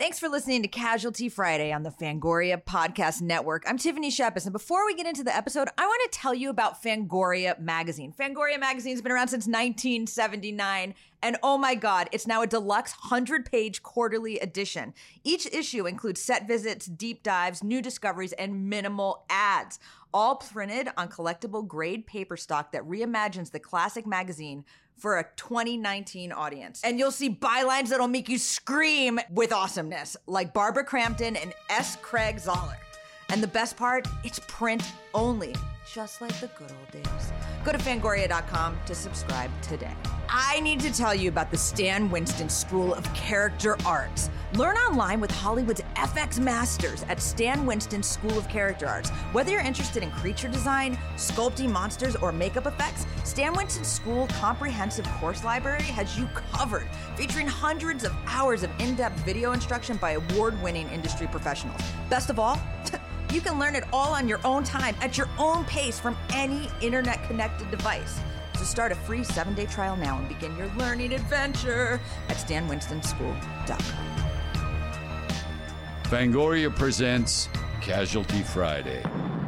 Thanks for listening to Casualty Friday on the Fangoria Podcast Network. I'm Tiffany Shepis, and before we get into the episode, I want to tell you about Fangoria Magazine. Fangoria Magazine's been around since 1979, and oh my God, it's now a deluxe 100-page quarterly edition. Each issue includes set visits, deep dives, new discoveries, and minimal ads, all printed on collectible grade paper stock that reimagines the classic magazine for a 2019 audience. And you'll see bylines that'll make you scream with awesomeness, like Barbara Crampton and S. Craig Zoller. And the best part, it's print only, just like the good old days. Go to Fangoria.com to subscribe today. I need to tell you about the Stan Winston School of Character Arts. Learn online with Hollywood's FX masters at Stan Winston School of Character Arts. Whether you're interested in creature design, sculpting monsters, or makeup effects, Stan Winston School Comprehensive Course Library has you covered, featuring hundreds of hours of in-depth video instruction by award-winning industry professionals. Best of all, you can learn it all on your own time, at your own pace, from any internet-connected device. So start a free 7-day trial now and begin your learning adventure at StanWinstonSchool.com. Fangoria presents Casualty Friday.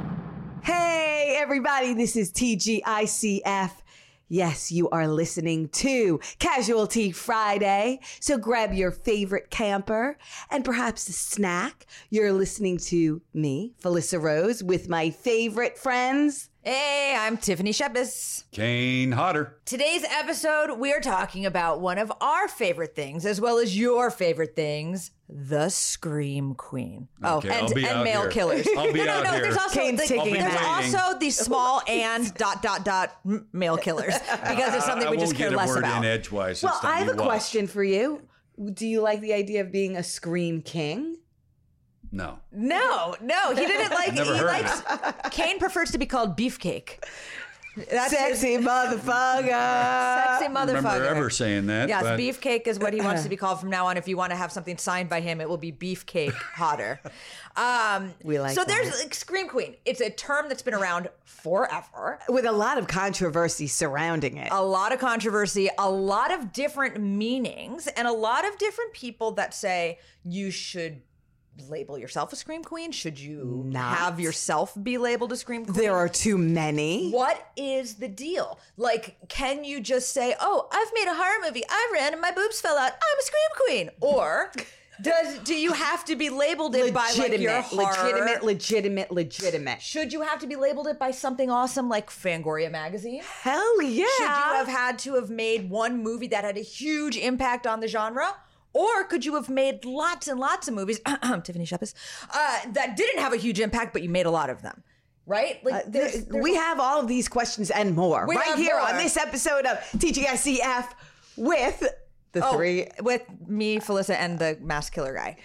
Hey, everybody, this is TGICF. Yes, you are listening to Casualty Friday. So grab your favorite camper and perhaps a snack. You're listening to me, Felissa Rose, with my favorite friends. Hey, I'm Tiffany Shepis. Kane Hodder. Today's episode, we're talking about one of our favorite things, as well as your favorite things, the Scream Queen. Okay, I'll be and out male here. killers. I'll be out here. There's also, Kane's taking there's it. also the small and ... male killers, because it's something we just care less I won't get a about. word in edgewise. Well, this time. I have You a watch. question for you. Do you like the idea of being a Scream King? No. No, he didn't like. Never He heard likes. Kane prefers to be called Beefcake. That's Sexy motherfucker. sexy I don't motherfucker. remember ever saying that. Yes, but Beefcake is what he wants to be called from now on. If you want to have something signed by him, it will be Beefcake Hodder. We like So that. there's like, Scream Queen. It's a term that's been around forever. With a lot of controversy surrounding it. A lot of controversy, a lot of different meanings, and a lot of different people that say you should label yourself a Scream Queen. Should you Not. have yourself be labeled a Scream Queen? There are too many. What is the deal? Like, can you just say, "Oh, I've made a horror movie. I ran and my boobs fell out. I'm a Scream Queen," or do you have to be labeled it by like your horror? legitimate. Should you have to be labeled it by something awesome like Fangoria Magazine? Hell yeah. Should you have had to have made one movie that had a huge impact on the genre? Or could you have made lots and lots of movies, Tiffany Shepis, that didn't have a huge impact, but you made a lot of them, right? Like We have all of these questions and more We right have here more. on this episode of TGICF with the three. with me, Felissa, and the mass killer guy.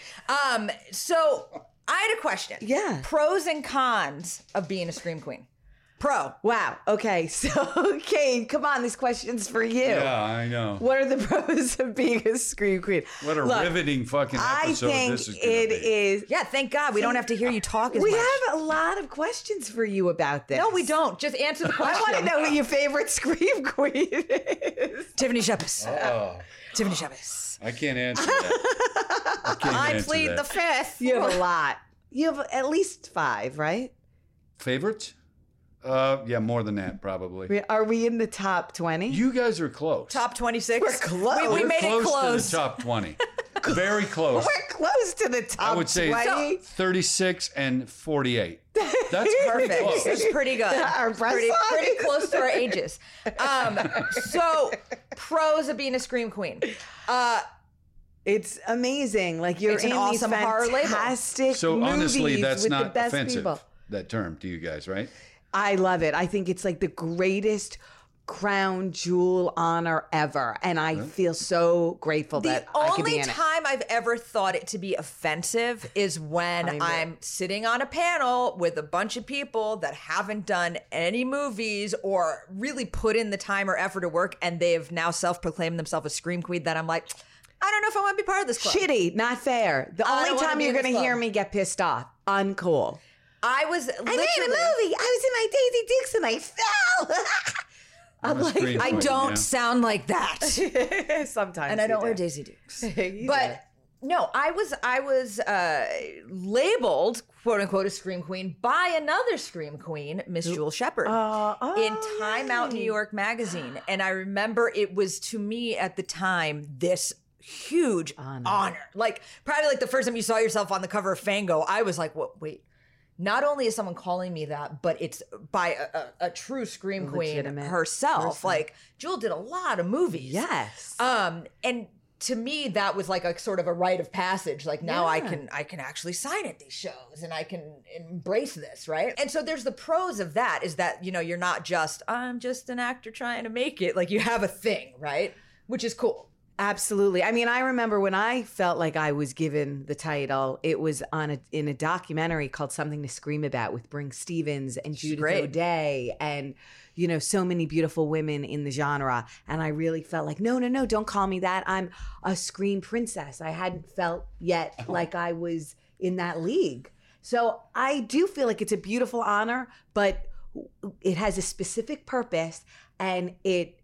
So I had a question. Yeah. Pros and cons of being a Scream Queen. Pro. Wow. Okay. So, Kane, come on. This question's for you. Yeah, I know. What are the pros of being a Scream Queen? What a Look, riveting fucking I episode think this is going it to be. is. Yeah, thank God we don't have to hear you talk as We much. have a lot of questions for you about this. No, we don't. Just answer the I question. want to know who your favorite Scream Queen is. Tiffany Shepis. Oh, Tiffany Shepis. I can't answer that. I can't I answer plead that. the fifth. You have a lot. You have at least 5, right? Favorites? Yeah, more than that, probably. Are we in the top 20? You guys are close. Top 26. We're close. We We're made close it close. to the top 20. Very close. We're close to the top I would say 20. 36 and 48. That's Perfect. close. It's pretty good. Our It's breast pretty, size. pretty close to our ages. So, pros of being a Scream Queen. It's amazing. Like you're It's an in awesome these horror label. fantastic So movies honestly, that's with the not best offensive, people. that term to you guys, right? I love it. I think it's like the greatest crown jewel honor ever, and I feel so grateful The that I could be only in it. time I've ever thought it to be offensive is when I'm sitting on a panel with a bunch of people that haven't done any movies or really put in the time or effort to work, and they've now self-proclaimed themselves a Scream Queen that I'm like, I don't know if I want to be part of this club. Shitty, not fair. The I only don't wanna time be you're in going this to hear club. me get pissed off. Uncool. I was I made a movie. I was in my Daisy Dixon. I fell. I'm a like, Scream I Queen, don't yeah. sound like that. sometimes. And I don't you wear do. Daisy Dukes. You But No, I was labeled, quote unquote, a scream queen by another scream queen, Miss Jewel Shepard, in Time Out New York magazine. And I remember it was, to me at the time, this huge honor. Like, probably like the first time you saw yourself on the cover of Fango, I was like, what, wait. Not only is someone calling me that, but it's by a true scream queen herself. Like, Jewel did a lot of movies. Yes. And to me, that was like a sort of a rite of passage. Like, now I can actually sign at these shows and I can embrace this, right? And so there's the pros of that, is that, you know, you're not just, I'm just an actor trying to make it. Like, you have a thing, right? Which is cool. Absolutely. I mean, I remember when I felt like I was given the title, it was in a documentary called Something to Scream About with Bring Stevens and Judith O'Dea and, you know, so many beautiful women in the genre. And I really felt like, no, don't call me that. I'm a scream princess. I hadn't felt yet like I was in that league. So I do feel like it's a beautiful honor, but it has a specific purpose, and it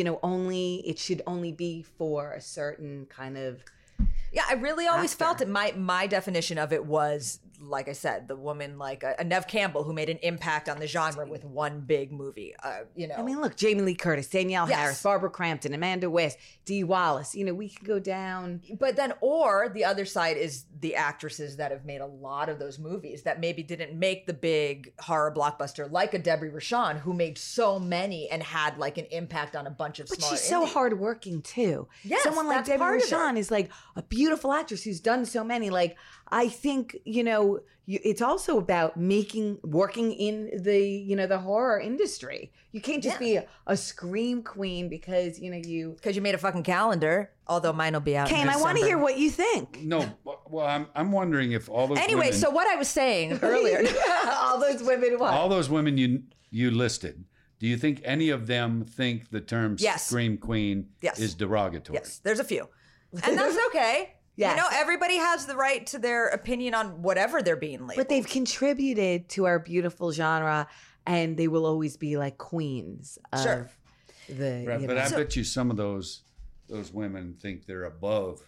should only be for a certain kind of. Yeah, I really always felt it. My definition of it was, like I said, the woman like a Neve Campbell who made an impact on the genre with one big movie. You know, I mean, look, Jamie Lee Curtis, Danielle Harris, Barbara Crampton, Amanda West, Dee Wallace. You know, we could go down. But then, or the other side is the actresses that have made a lot of those movies that maybe didn't make the big horror blockbuster, like a Debbie Rochon, who made so many and had like an impact on a bunch of smaller. But she's so hardworking too. Yes, someone like Debbie Rochon is like a beautiful actress who's done so many. Like, I think, you know, it's also about working in the horror industry. You can't just be a scream queen because you made a fucking calendar. Although mine will be out. Kane, I want to hear what you think. No, well, I'm wondering if all those women, so what I was saying earlier, all those women, what? All those women you listed. Do you think any of them think the term scream queen is derogatory? Yes, there's a few, and that's okay. Yes. You know, everybody has the right to their opinion on whatever they're being labeled. But they've contributed to our beautiful genre, and they will always be like queens of the. Right, but I bet you some of those women think they're above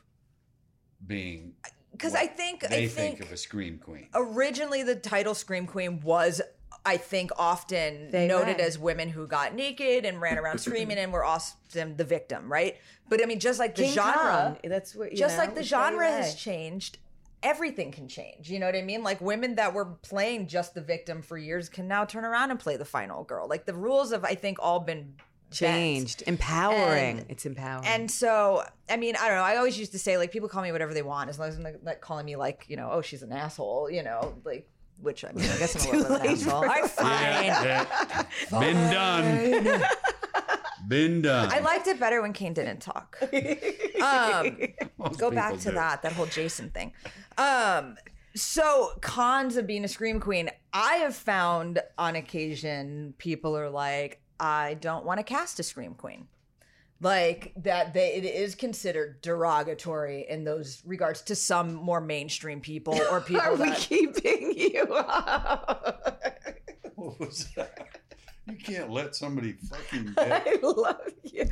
being. Because I think of a scream queen. Originally, the title scream queen was, I think, often noted as women who got naked and ran around screaming and were often the victim, right? But I mean, just like the genre, that's what like the genre has changed, everything can change. You know what I mean? Like, women that were playing just the victim for years can now turn around and play the final girl. Like, the rules have, I think, all been changed. Empowering. It's empowering. And so, I mean, I don't know. I always used to say, like, people call me whatever they want, as long as they're not calling me like, you know, oh, she's an asshole, you know, like. Which, I mean, I guess I'm a little bit of an asshole. I'm fine. Yeah. Been done. Been done. I liked it better when Kane didn't talk. Go back to that whole Jason thing. So cons of being a scream queen, I have found on occasion people are like, I don't want to cast a scream queen. Like that, it is considered derogatory in those regards to some more mainstream people or people. Are we keeping you up? What was that? You can't let somebody fucking. I love you.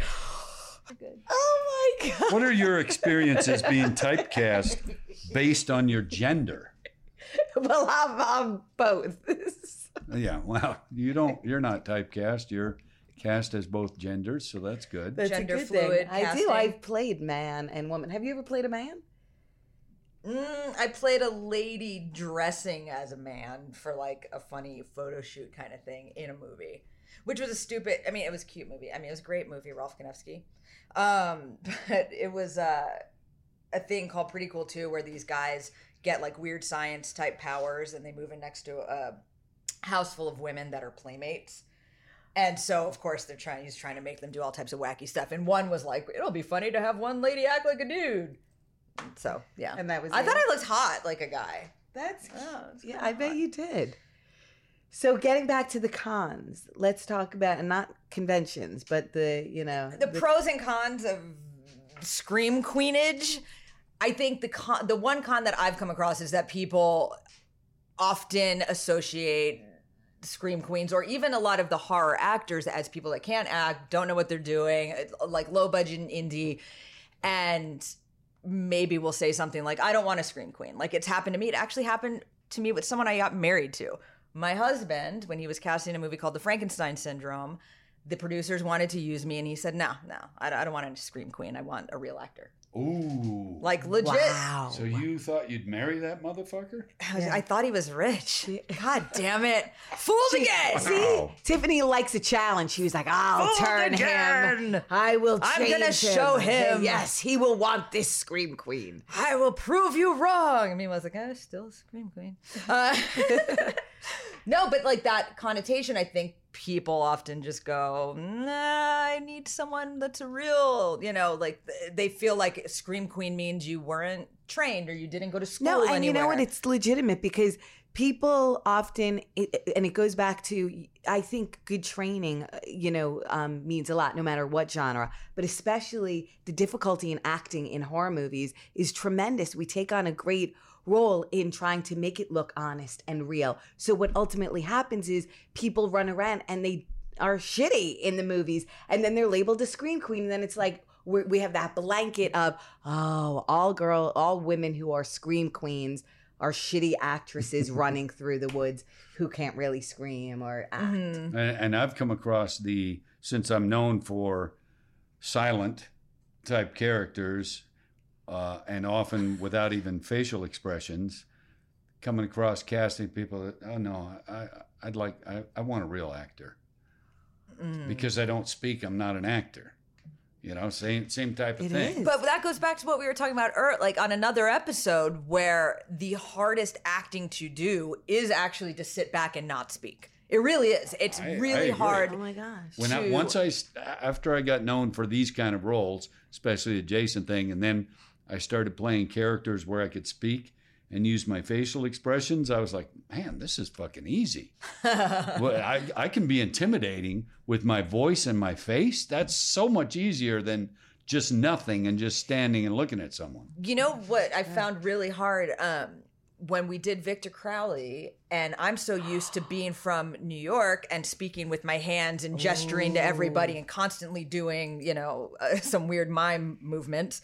Oh my God. What are your experiences being typecast based on your gender? Well, I'm both. Yeah, well, you're not typecast. You're cast as both genders, so that's good. That's gender a good fluid thing. casting. I've played man and woman. Have you ever played a man? I played a lady dressing as a man for like a funny photo shoot kind of thing in a movie, which was it was a cute movie. I mean, it was a great movie, Rolf Konevsky. But it was a thing called Pretty Cool 2, where these guys get like weird science type powers and they move in next to a house full of women that are playmates. And so, of course, he's trying to make them do all types of wacky stuff. And one was like, it'll be funny to have one lady act like a dude. So, yeah. And that was I thought I looked hot like a guy. That's yeah, I bet you did. So getting back to the cons, let's talk about, and not conventions, but the pros and cons of scream queenage. I think the one con that I've come across is that people often associate scream queens, or even a lot of the horror actors, as people that can't act, don't know what they're doing, like low budget indie. And maybe will say something like, I don't want a scream queen. Like, it's happened to me. It actually happened to me with someone I got married to. My husband, when he was casting a movie called The Frankenstein Syndrome, the producers wanted to use me, and he said, no, I don't want a scream queen. I want a real actor. Ooh. Like, legit. Wow. So you thought you'd marry that motherfucker? I thought he was rich. God damn it. Fooled again. See, Tiffany likes a challenge. She was like, I'll turn him. I will change him. I'm going to show him. Yes, he will want this scream queen. I will prove you wrong. I mean, I was like, still a scream queen. No, but like that connotation, I think people often just go, nah, I need someone that's a real, like they feel like scream queen means you weren't trained or you didn't go to school anywhere. No, and you know what? It's legitimate because people often, and it goes back to, I think good training, means a lot no matter what genre, but especially the difficulty in acting in horror movies is tremendous. We take on a great role in trying to make it look honest and real. So what ultimately happens is people run around and they are shitty in the movies, and then they're labeled a scream queen, and then it's like we have that blanket of, all women who are scream queens are shitty actresses running through the woods who can't really scream or act. Mm-hmm. And I've come across since I'm known for silent type characters, and often without even facial expressions, coming across casting people that, oh no, I want a real actor. Because I don't speak, I'm not an actor. Same type of thing. Is. But that goes back to what we were talking about like on another episode, where the hardest acting to do is actually to sit back and not speak. It really is. It's really hard. Oh my gosh. After I got known for these kind of roles, especially the Jason thing, and then I started playing characters where I could speak and use my facial expressions, I was like, man, this is fucking easy. Well, I can be intimidating with my voice and my face. That's so much easier than just nothing and just standing and looking at someone. You know what I found really hard when we did Victor Crowley, and I'm so used to being from New York and speaking with my hands and gesturing to everybody and constantly doing, some weird mime movements.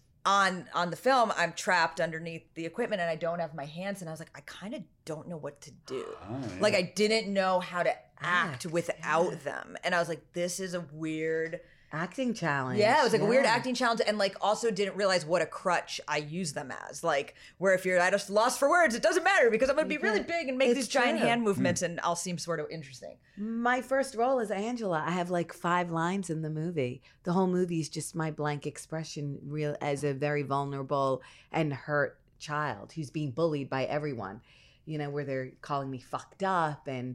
On the film, I'm trapped underneath the equipment and I don't have my hands. And I was like, I kind of don't know what to do. Oh, yeah. Like, I didn't know how to act without them. And I was like, this is a weird acting challenge. Yeah, it was like a weird acting challenge, and like also didn't realize what a crutch I use them as. Like, where if you're at a loss for words, it doesn't matter because I'm going to be really big and make these giant hand movements and I'll seem sort of interesting. My first role is Angela. I have like 5 lines in the movie. The whole movie is just my blank expression real as a very vulnerable and hurt child who's being bullied by everyone. Where they're calling me fucked up and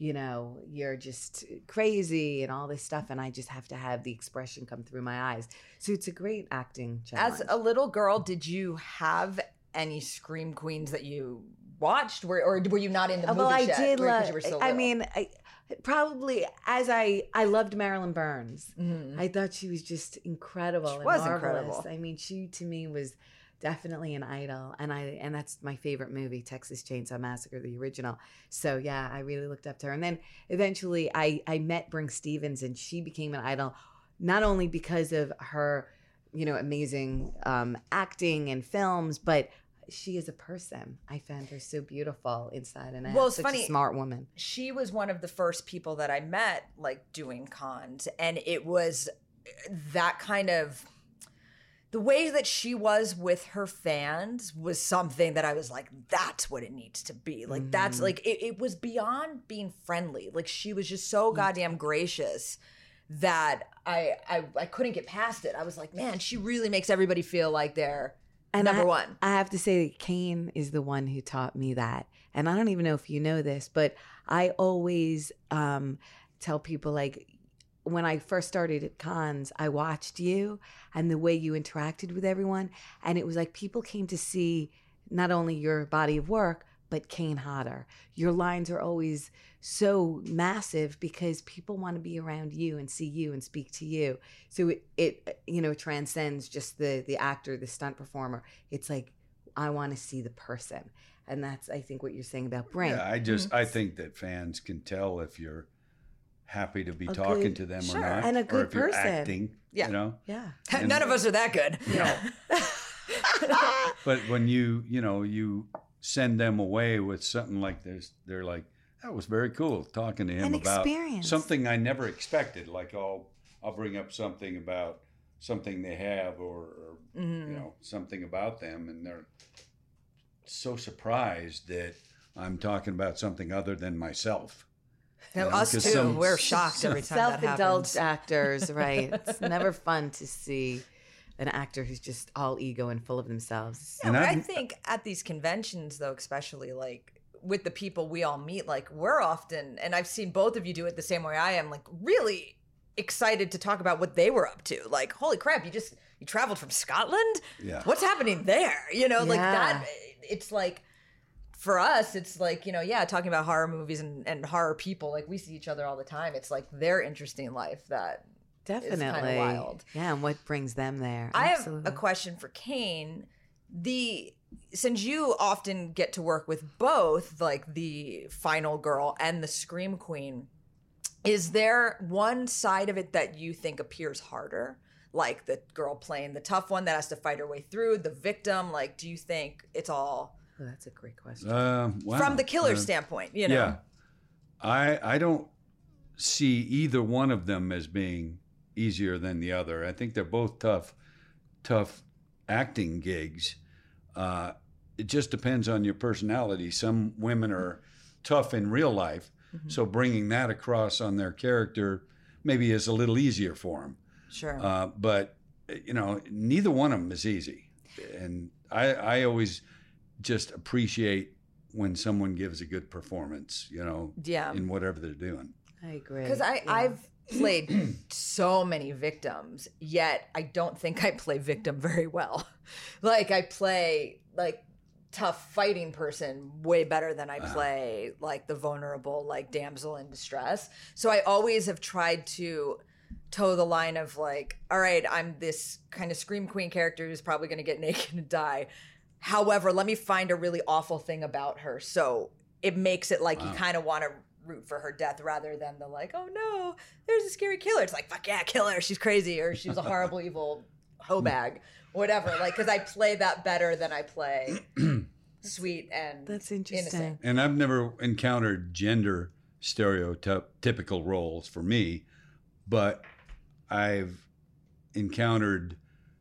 you're just crazy and all this stuff. And I just have to have the expression come through my eyes. So it's a great acting challenge. As a little girl, did you have any scream queens that you watched? Or were you not into movies I yet? did. Because you were so little? Probably as I loved Marilyn Burns. Mm-hmm. I thought she was just incredible. She was marvelous. Incredible. I mean, she to me was definitely an idol, and that's my favorite movie, Texas Chainsaw Massacre, the original. So yeah, I really looked up to her. And then eventually I met Brinke Stevens, and she became an idol, not only because of her, amazing acting and films, but she is a person. I found her so beautiful inside and out. Well, it's such funny. A smart woman. She was one of the first people that I met, like, doing cons, and it was that kind of. The way that she was with her fans was something that I was like, that's what it needs to be. Like, that's like, it was beyond being friendly. Like, she was just so goddamn gracious that I couldn't get past it. I was like, man, she really makes everybody feel like they're number one. I have to say that Kane is the one who taught me that. And I don't even know if you know this, but I always tell people, like, when I first started at cons, I watched you and the way you interacted with everyone. And it was like people came to see not only your body of work, but Kane Hodder. Your lines are always so massive because people want to be around you and see you and speak to you. So it transcends just the actor, the stunt performer. It's like, I want to see the person. And that's, I think, what you're saying about Brinke. Yeah, I think that fans can tell if you're happy to be talking to them or not, and a good or if you're person. acting, Yeah. Yeah. None of us are that good. No. But when you send them away with something like this, they're like, that was very cool talking to him An about experience. something I never expected. Like I'll bring up something about something they have or something about them, and they're so surprised that I'm talking about something other than myself. Now, You know, us 'cause too. We're shocked every time that Self-indulged happens. actors, right? It's never fun to see an actor who's just all ego and full of themselves. Yeah, And but I I'm- think at these conventions, though, especially like with the people we all meet, like we're often, and I've seen both of you do it the same way I am, like really excited to talk about what they were up to. Like, holy crap, you traveled from Scotland? Yeah. What's happening there? Like Yeah. that. It's like, for us, it's like, talking about horror movies and horror people, like we see each other all the time. It's like their interesting life that Definitely. is kind of wild. Yeah, and what brings them there. I have Absolutely. a question for Kane. Since you often get to work with both, like the final girl and the scream queen, is there one side of it that you think appears harder? Like the girl playing the tough one that has to fight her way through, the victim? Like, do you think it's all Oh, that's a great question. Wow. from the killer's standpoint? Yeah. I don't see either one of them as being easier than the other. I think they're both tough acting gigs. It just depends on your personality. Some women are tough in real life, so bringing that across on their character maybe is a little easier for them. Sure. But neither one of them is easy, and I always just appreciate when someone gives a good performance, Yeah. in whatever they're doing. I agree. Because I've played so many victims, yet I don't think I play victim very well. Like I play like tough fighting person way better than I play like the vulnerable like damsel in distress. So I always have tried to toe the line of like, all right, I'm this kind of scream queen character who's probably going to get naked and die. However, let me find a really awful thing about her. So it makes it like you kind of want to root for her death rather than the like, oh no, there's a scary killer. It's like, fuck yeah, kill her. She's crazy, or she's a horrible, evil hoe bag, whatever. Like, because I play that better than I play sweet and That's interesting. innocent. And I've never encountered gender stereotypical roles for me, but I've encountered,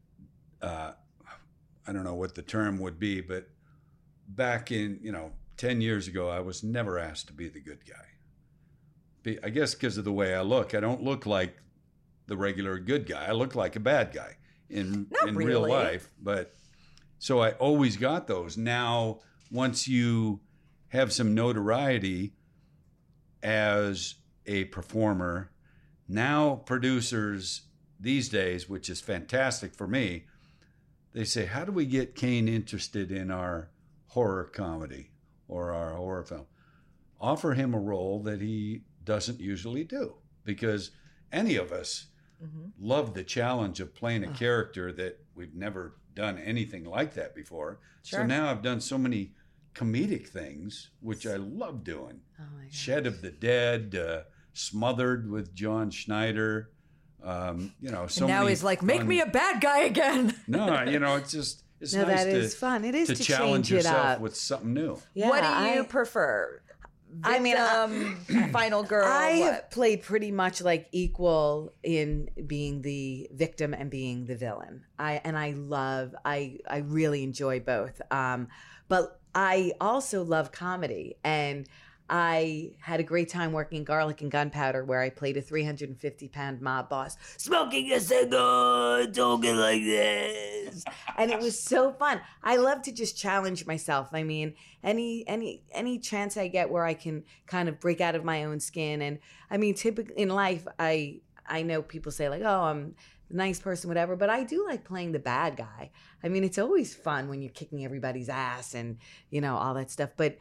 I don't know what the term would be, but back in, 10 years ago, I was never asked to be the good guy. I guess because of the way I look. I don't look like the regular good guy. I look like a bad guy in real really. life. But so I always got those. Now, once you have some notoriety as a performer, now producers these days, which is fantastic for me, they say, how do we get Kane interested in our horror comedy or our horror film? Offer him a role that he doesn't usually do, because any of us love the challenge of playing a character that we've never done anything like that before. Sure. So now I've done so many comedic things, which I love doing. Oh my God. Shed of the Dead, Smothered with John Schneider. So And now many he's like, make fun- me a bad guy again. No, it's just it's No, nice that is fun. It is to to challenge change it yourself up. with something new. Yeah, What do you prefer? I mean, Final girl. I what? have played pretty much like equal in being the victim and being the villain. I really enjoy both. But I also love comedy, and I had a great time working Garlic and Gunpowder, where I played a 350-pound mob boss, smoking a cigar, talking like this, and it was so fun. I love to just challenge myself. I mean, any chance I get where I can kind of break out of my own skin, and I mean, typically in life, I know people say like, oh, I'm a nice person, whatever, but I do like playing the bad guy. I mean, it's always fun when you're kicking everybody's ass and all that stuff, but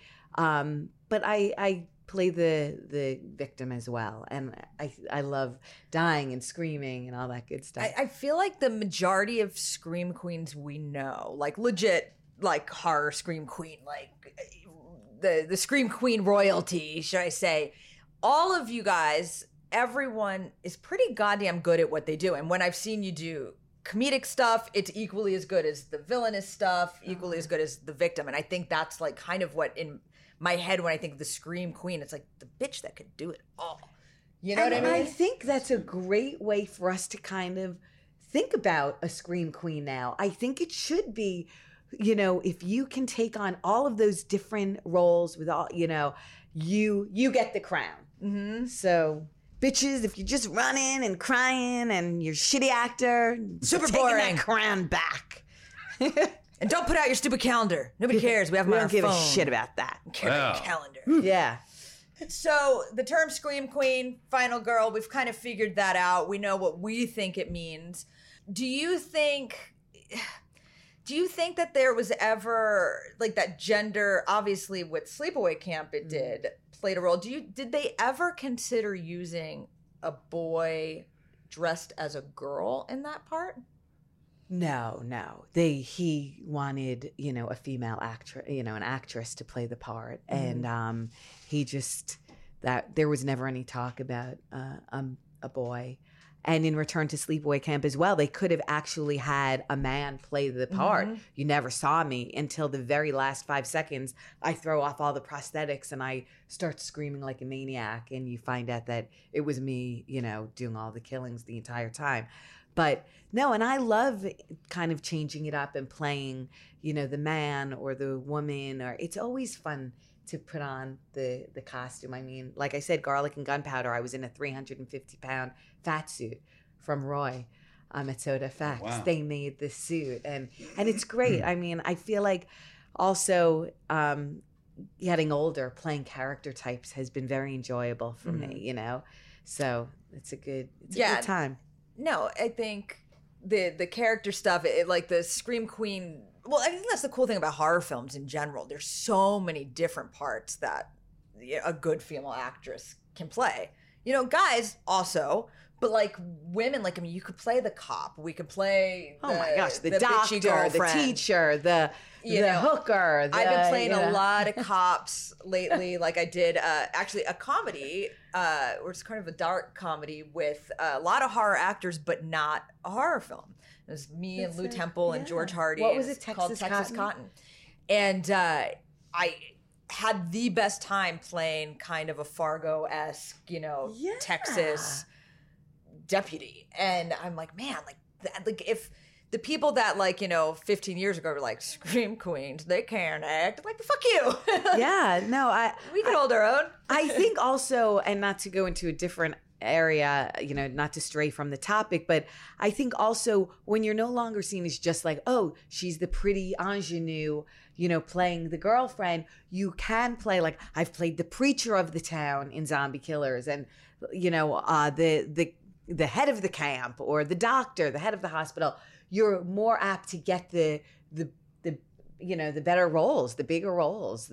I play the victim as well, and I love dying and screaming and all that good stuff. I feel like the majority of scream queens we know, like legit, like horror scream queen, like the scream queen royalty, should I say, all of you guys, everyone is pretty goddamn good at what they do. And when I've seen you do comedic stuff, it's equally as good as the villainous stuff, equally as good as the victim. And I think that's like kind of what in my head when I think of the Scream Queen, it's like the bitch that could do it all. You know what I mean? I think that's a great way for us to kind of think about a Scream Queen now. I think it should be, you know, if you can take on all of those different roles with all, you know, you get the crown. Mm-hmm. So, bitches, if you're just running and crying and you're a shitty actor, super taking boring. that crown back. And don't put out your stupid calendar. Nobody cares. We have them We on our don't give phone. a shit about that. Carry Wow. a calendar. Yeah. So the term Scream Queen, Final Girl, we've kind of figured that out. We know what we think it means. Do you think that there was ever like that gender, obviously with Sleepaway Camp it did, played a role. Did they ever consider using a boy dressed as a girl in that part? No. He wanted, you know, a female actress, you know, an actress to play the part. And he just, that there was never any talk about a boy. And in Return to Sleepaway Camp as well, they could have actually had a man play the part. You never saw me until the very last 5 seconds. I throw off all the prosthetics and I start screaming like a maniac. And you find out that it was me, you know, doing all the killings the entire time. But no, and I love kind of changing it up and playing, you know, the man or the woman, or it's always fun to put on the costume. I mean, like I said, Garlic and Gunpowder, I was in a 350-pound fat suit from Roy at Soda Effects. Wow. They made this suit and it's great. I mean, I feel like also getting older, playing character types has been very enjoyable for me, you know? So it's a good time. No, I think the character stuff, like the Scream Queen. Well, I think that's the cool thing about horror films in general. There's so many different parts that a good female actress can play. You know, guys also, but like women, like I mean, you could play the cop. We could play. Oh my gosh, the bitchy doctor, the girlfriend. teacher, the hooker. I've been playing a lot of cops lately. Like I did actually a comedy, or it's kind of a dark comedy with a lot of horror actors, but not a horror film. It was me and Lou Temple and George Hardy. What was It's it? called Texas Cotton. And I had the best time playing kind of a Fargo-esque, you know, Texas deputy. And I'm like, man, like if the people that like, you know, 15 years ago were like Scream Queens, they can't act. Like, fuck you. Yeah, no, we can hold our own. I think also, and not to go into a different area, you know, not to stray from the topic, but I think also when you're no longer seen as just like, oh, she's the pretty ingenue, you know, playing the girlfriend, you can play like I've played the preacher of the town in Zombie Killers, and you know, the head of the camp or the doctor, the head of the hospital. You're more apt to get the you know, the better roles, the bigger roles,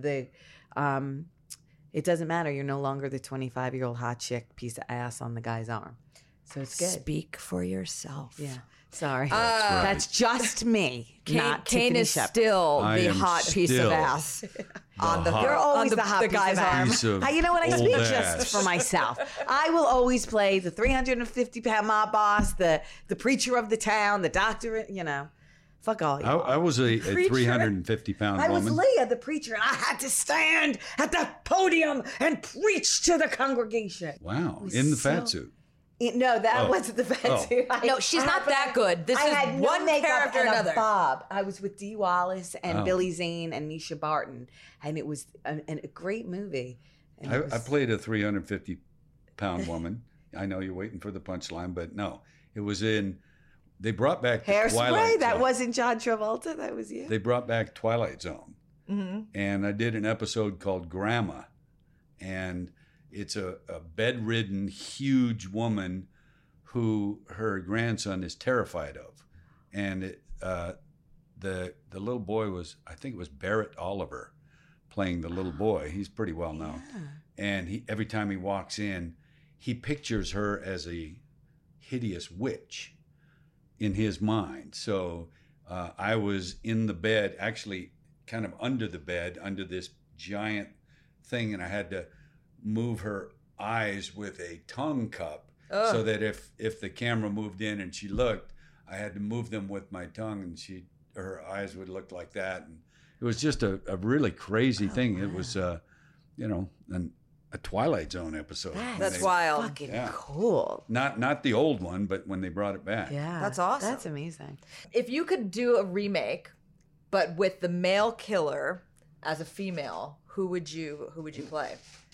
it doesn't matter. You're no longer the 25-year-old hot chick piece of ass on the guy's arm. So it's good. Speak for yourself. Yeah. Sorry. right. That's just me. Not Kane Tiffany is Shepard. still I the am hot piece of still ass on the hot You're always on the hot piece guy's of arm. Piece of You know what? I old speak ass. just for myself. I will always play the 350-pound mob boss, the preacher of the town, the doctor, you know. Fuck all y'all. I was a 350-pound I was woman. Leah, the preacher, and I had to stand at the podium and preach to the congregation. Wow, was in the fat so- suit. No, that Oh. wasn't the fat Oh. suit. No, she's not that good. This I is had no one makeup character and another. a bob. I was with Dee Wallace and Oh. Billy Zane and Nisha Barton, and it was a great movie. And it I was- played a 350-pound woman. I know you're waiting for the punchline, but no, it was in. They brought back the Twilight Hairspray. That Zone. wasn't John Travolta. That was you. They brought back Twilight Zone, Mm-hmm. and I did an episode called Grandma, and it's a bedridden, huge woman who her grandson is terrified of, and the little boy was, I think it was Barrett Oliver, playing the little boy. He's pretty well known, and every time he walks in, he pictures her as a hideous witch in his mind. So I was in the bed, actually kind of under the bed, under this giant thing, and I had to move her eyes with a tongue cup so that if the camera moved in and she looked, I had to move them with my tongue, and her eyes would look like that, and it was just a really crazy thing. It was, a Twilight Zone episode. That's wild. Fucking cool. Not the old one, but when they brought it back. Yeah. That's awesome. That's amazing. If you could do a remake, but with the male killer as a female, who would you play?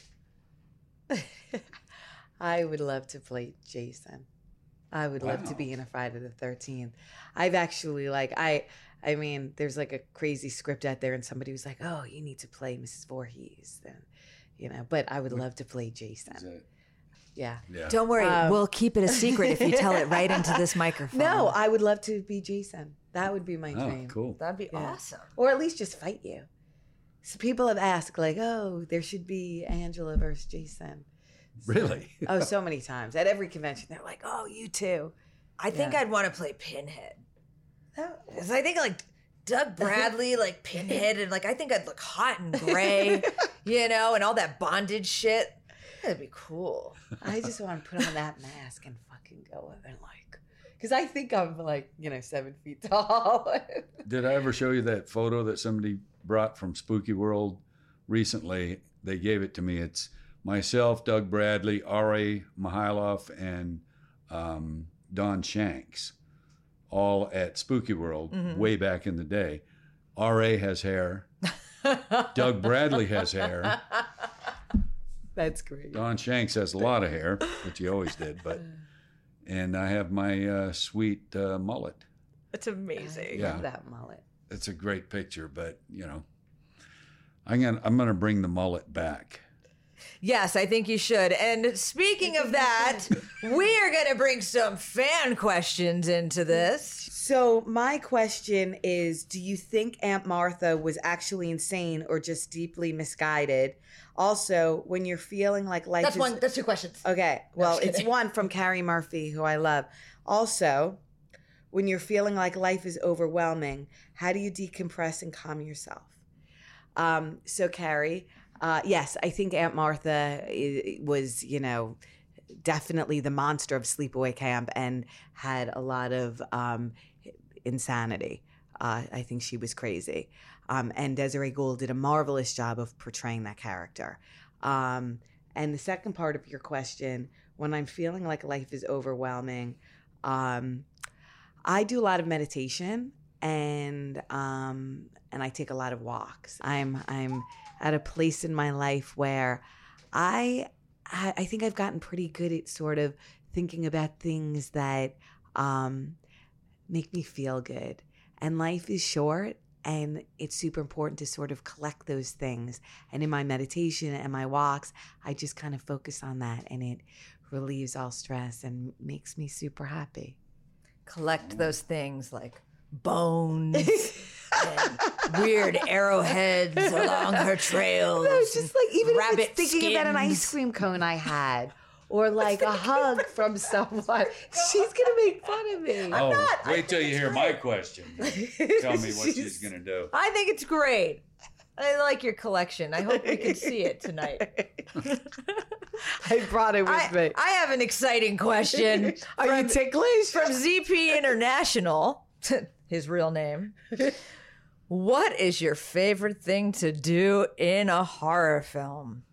I would love to play Jason. I would love to be in a Friday the 13th. I've actually I mean, there's like a crazy script out there, and somebody was like, "Oh, you need to play Mrs. Voorhees," then, but I would love to play Jason. Yeah. Don't worry, we'll keep it a secret if you tell it right into this microphone. No, I would love to be Jason. That would be my dream. Cool. That'd be awesome. Or at least just fight you. So people have asked, like, "Oh, there should be Angela versus Jason." Really? Oh, so many times at every convention, they're like, "Oh, you too." I think I'd want to play Pinhead. Because I think Doug Bradley, Pinhead, and I think I'd look hot and gray, and all that bondage shit. That'd be cool. I just want to put on that mask and fucking go and because I think I'm 7 feet tall. Did I ever show you that photo that somebody brought from Spooky World recently? They gave it to me. It's myself, Doug Bradley, R.A. Mihailoff, and Don Shanks, all at Spooky World way back in the day. R.A. has hair. Doug Bradley has hair. That's great. Don Shanks has a lot of hair, which he always did, and I have my sweet mullet. It's amazing. I love that mullet. It's a great picture, but I'm gonna bring the mullet back. Yes, I think you should. And speaking of that, we are going to bring some fan questions into this. So my question is, do you think Aunt Martha was actually insane or just deeply misguided? Also, when you're feeling like life That's 2 questions. Okay. Well, it's one from Carrie Murphy, who I love. Also, when you're feeling like life is overwhelming, how do you decompress and calm yourself? So Carrie, yes, I think Aunt Martha was, definitely the monster of Sleepaway Camp and had a lot of insanity. I think she was crazy. And Desiree Gould did a marvelous job of portraying that character. And the second part of your question, when I'm feeling like life is overwhelming, I do a lot of meditation and I take a lot of walks. I'm at a place in my life where I think I've gotten pretty good at sort of thinking about things that make me feel good. And life is short, and it's super important to sort of collect those things. And in my meditation and my walks, I just kind of focus on that, and it relieves all stress and makes me super happy. Collect those things like bones and weird arrowheads along her trails. No, just even rabbit if it's thinking about an ice skins. cream cone I had, or a hug from someone. She's gonna make fun of me. Wait till you hear my question. Tell me what she's gonna do. I think it's great. I like your collection. I hope we can see it tonight. I brought it with me. I have an exciting question. Are you ticklish? From ZP International, his real name. What is your favorite thing to do in a horror film?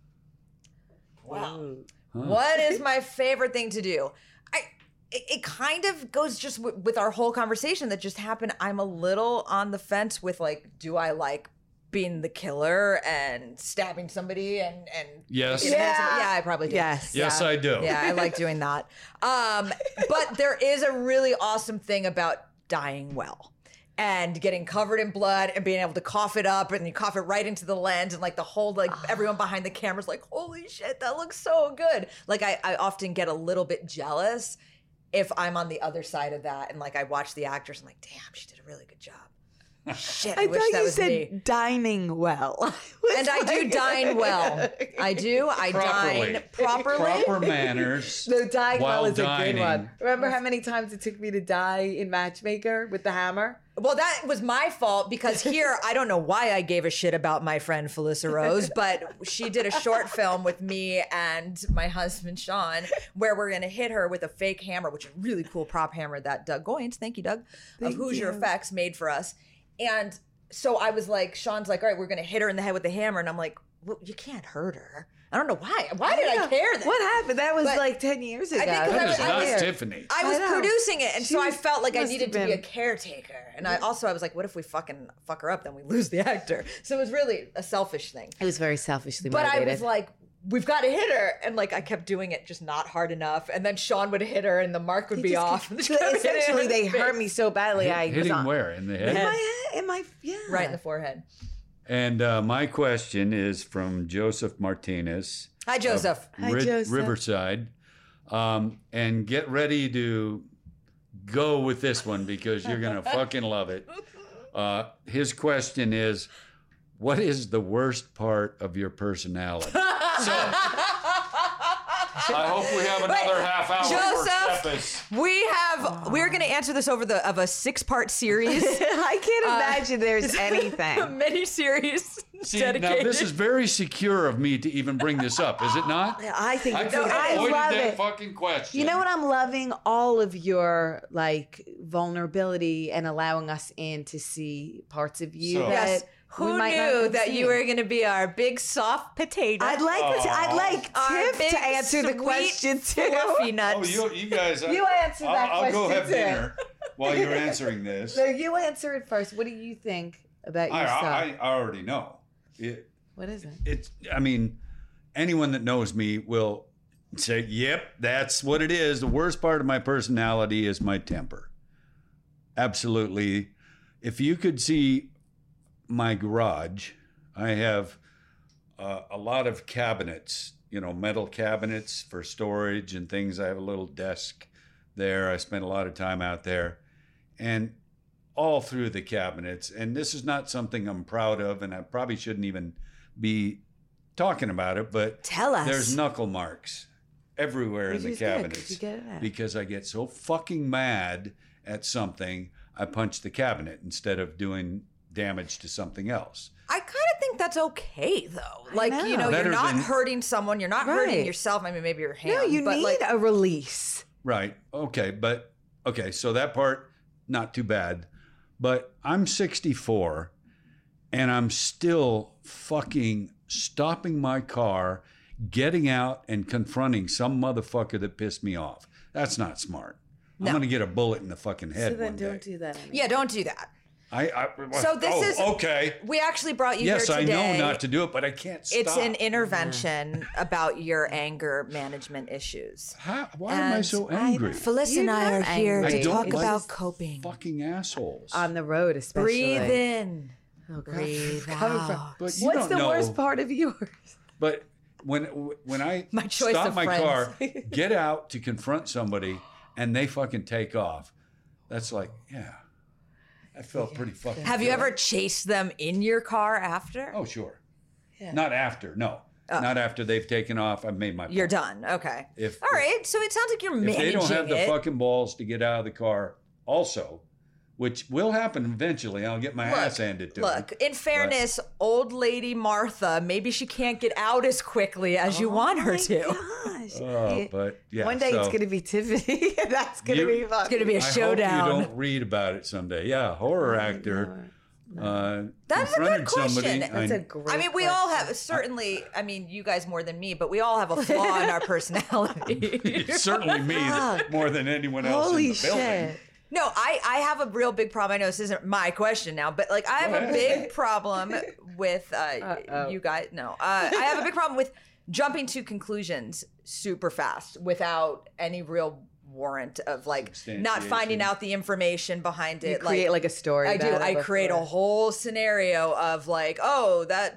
Wow. What is my favorite thing to do? It kind of goes just with our whole conversation that just happened. I'm a little on the fence with do I like being the killer and stabbing somebody and Yes. Yeah, I probably do. Yes, I do. Yeah, I like doing that. But there is a really awesome thing about dying well and getting covered in blood and being able to cough it up, and you cough it right into the lens, and the whole everyone behind the camera's like, holy shit, that looks so good. I often get a little bit jealous if I'm on the other side of that and I watch the actors and damn, she did a really good job. Shit, I I wish thought that you was said me. dining well. And I do dine well. I do. I Properly. dine properly. Proper manners. The dying While well is a dining. good one. Remember how many times it took me to die in Matchmaker with the hammer? Well, that was my fault because here, I don't know why I gave a shit about my friend Felissa Rose, but she did a short film with me and my husband, Sean, where we're going to hit her with a fake hammer, which is a really cool prop hammer that Doug Goins, thank you, Doug, of Thank Hoosier you. Effects made for us. And so I was like, Sean's like, all right, we're going to hit her in the head with the hammer. And I'm like, well, you can't hurt her. I don't know why. Why did I care then? What happened? That was But like 10 years ago. think 'cause That is I not was- Tiffany. I was I know. producing it, and She so I was- felt like I must needed have to be a been. caretaker. And I was like, what if we fucking fuck her up? Then we lose the actor. So it was really a selfish thing. It was very selfishly But motivated. I was like, we've got to hit her. And like, I kept doing it just not hard enough. And then Sean would hit her and the mark would be off. And she kept hitting her Essentially, in they the hurt face. me so badly. I was Hitting on, where? In the head? in my head, in my yeah, Right in the forehead. And my question is from Joseph Martinez. Hi, Joseph. Hi, Joseph. Riverside. And get ready to go with this one because you're going to fucking love it. His question is, what is the worst part of your personality? So, I hope we have another half hour Joseph, for Steph's. we're going to answer this over of a 6-part series, I can't imagine there's a anything. mini series See, dedicated. now this is very secure of me to even bring this up, is it not? I think I it's, could have I avoided love that it. fucking question. You know what? I'm loving all of your like vulnerability and allowing us in to see parts of you So- that Yes. we Who might not knew have that you seen. were going to be our big soft potato? I'd like Our Tiff big, to answer the sweet, question too. fluffy Oh, nuts. you guys. You answer that I'll go question have too. dinner while you're answering this. So you answer it first. What do you think about yourself? I already know. What is it? It's. I mean, anyone that knows me will say, "Yep, that's what it is." The worst part of my personality is my temper. Absolutely. If you could see my garage, I have a lot of cabinets. Metal cabinets for storage and things. I have a little desk there. I spend a lot of time out there, and all through the cabinets. And this is not something I'm proud of, and I probably shouldn't even be talking about it, but Tell us. there's knuckle marks everywhere in the Where'd you get it? cabinets Where'd you get it at? because I get so fucking mad at something, I punch the cabinet instead of doing damage to something else. I kind of think that's okay, though. Like, know. you're Better not than- hurting someone. You're not hurting Right. yourself. I mean, maybe your hand. No, you but need like, a release. Right. Okay. So that part, not too bad. But I'm 64 and I'm still fucking stopping my car, getting out and confronting some motherfucker that pissed me off. That's not smart. No. I'm going to get a bullet in the fucking head So then one day. don't do that anymore. yeah, don't do that. So this oh, is- okay. We actually brought you Yes, here I today. know not to do it, but I can't stop. It's an intervention about your anger management issues. Why am I And so angry? Phyllis You're and I are not here angry. to I don't talk like about coping. Fucking assholes. On the road, especially. Breathe in. Oh, God. Breathe Coming from- out. But you What's don't the know. worst part of yours? But when I My choice stop of my friends. car, get out to confront somebody, and they fucking take off, that's like, yeah, I felt pretty fucking. Have you good. ever chased them in your car after? Oh, sure. Yeah. Not after. No, not after they've taken off. I've made my. You're point. done. Okay. If All right. So it sounds like you're if managing they don't have the it. fucking balls to get out of the car, also, which will happen eventually, I'll get my ass handed to me. Look, in fairness, old lady Martha, maybe she can't get out as quickly as you want her to. Gosh. Oh, but yeah. One day so it's going to be Tiffany. And that's going to You- be fun. It's going to be a I showdown. hope you don't read about it someday. Yeah, horror actor. That's a good confronted somebody. question. That's a great I mean, we all have, question. certainly, I mean, you guys more than me, but we all have a flaw in our personality. Certainly me more than anyone else Holy in the building. shit. No, I have a real big problem. I know this isn't my question now, but like I have a big problem with you guys. No, I have a big problem with jumping to conclusions super fast without any real warrant of like not finding Substantiation. out the information behind You it. create like a story. I do. about it I create a before. whole scenario of like, oh, that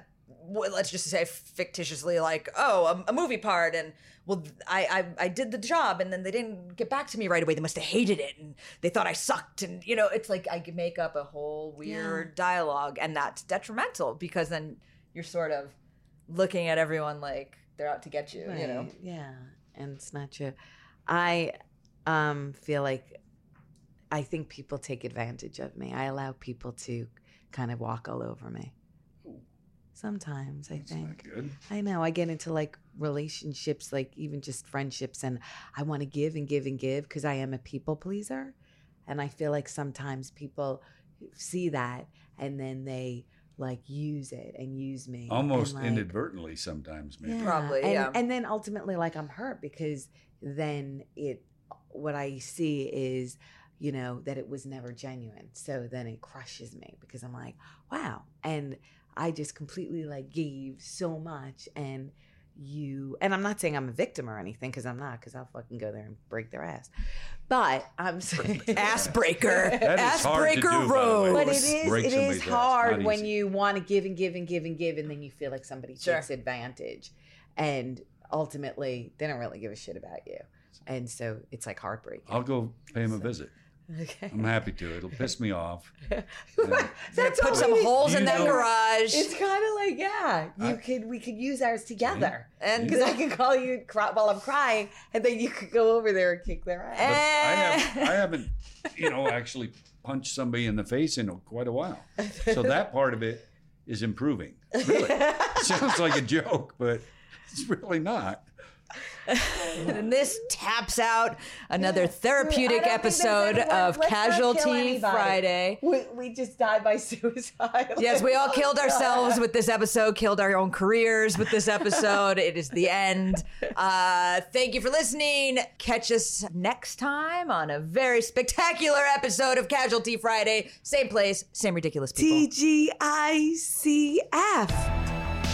let's just say fictitiously, like, oh, a movie part, and well, I did the job, and then they didn't get back to me right away. They must have hated it, and they thought I sucked, and it's like I could make up a whole weird dialogue, and that's detrimental because then you're sort of looking at everyone like they're out to get you, Right. Yeah, and it's not true. I feel like I think people take advantage of me. I allow people to kind of walk all over me. Sometimes I think. Not good. I know. I get into like relationships, like even just friendships, and I want to give and give and give because I am a people pleaser. And I feel like sometimes people see that and then they like use it and use me. Almost and, like, inadvertently sometimes, maybe. Probably, and, yeah. And then ultimately, like, I'm hurt because then what I see is, that it was never genuine. So then it crushes me because I'm like, wow. And I just completely like gave so much and I'm not saying I'm a victim or anything because I'm not, because I'll fucking go there and break their ass. But I'm saying Ass breaker. That is Ass hard to breaker do, by the way. but Rose. Break it is somebody's ass. hard Not when easy. you want to give and give and give and give, and then you feel like somebody Sure. takes advantage, and ultimately they don't really give a shit about you, and so it's like heartbreaking. I'll go pay him a visit. Okay. I'm happy to. It'll piss me off. That's Put all some we- holes in You that know- garage. It's kind of like, we could use ours together, And because I can call you while I'm crying, and then you could go over there and kick their But ass. I haven't, actually punched somebody in the face in quite a while. So that part of it is improving. Really. Sounds like a joke, but it's really not. And this taps out another therapeutic I don't think there's episode anyone- of let's not kill Casualty anybody. Friday. We just died by suicide. Yes, we all killed ourselves with this episode, killed our own careers with this episode. It is the end. Thank you for listening. Catch us next time on a very spectacular episode of Casualty Friday. Same place, same ridiculous people. TGICF.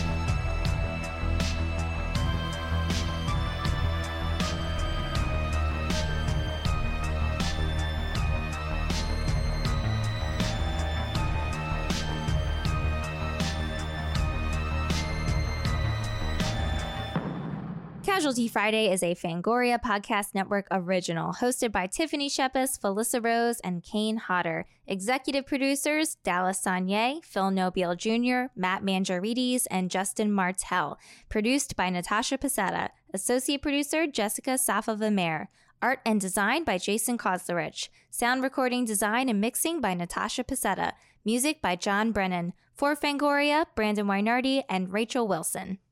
Casualty Friday is a Fangoria Podcast Network original, hosted by Tiffany Shepis, Felissa Rose, and Kane Hodder. Executive producers, Dallas Saunier, Phil Nobile Jr., Matt Mangiarides, and Justin Martell. Produced by Natasha Pasetta. Associate producer, Jessica Safa-Vermeer. Art and design by Jason Kozlerich. Sound recording design and mixing by Natasha Pasetta. Music by John Brennan. For Fangoria, Brandon Wynardi, and Rachel Wilson.